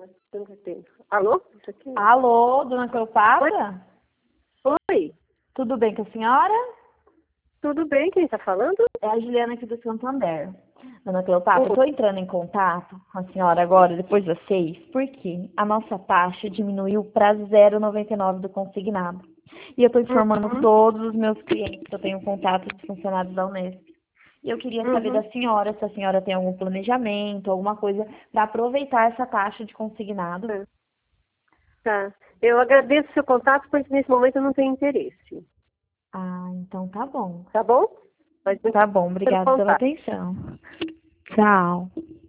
Alô? Alô, dona Cleopatra? Oi, Tudo bem com a senhora? tudo bem? Quem está falando? É a Juliana aqui do Santander. Dona Cleopatra, eu estou entrando em contato com a senhora agora, depois das 6, porque a nossa taxa diminuiu para 0,99 do consignado. E eu estou informando todos os meus clientes que eu tenho contato de funcionários da Unesp. E eu queria saber da senhora se a senhora tem algum planejamento, alguma coisa para aproveitar essa taxa de consignado. Tá. Eu agradeço o seu contato, pois nesse momento eu não tenho interesse. Ah, então tá bom. Tá bom? Mas muito Tá bom, pelo obrigada pela contato. atenção. Tchau.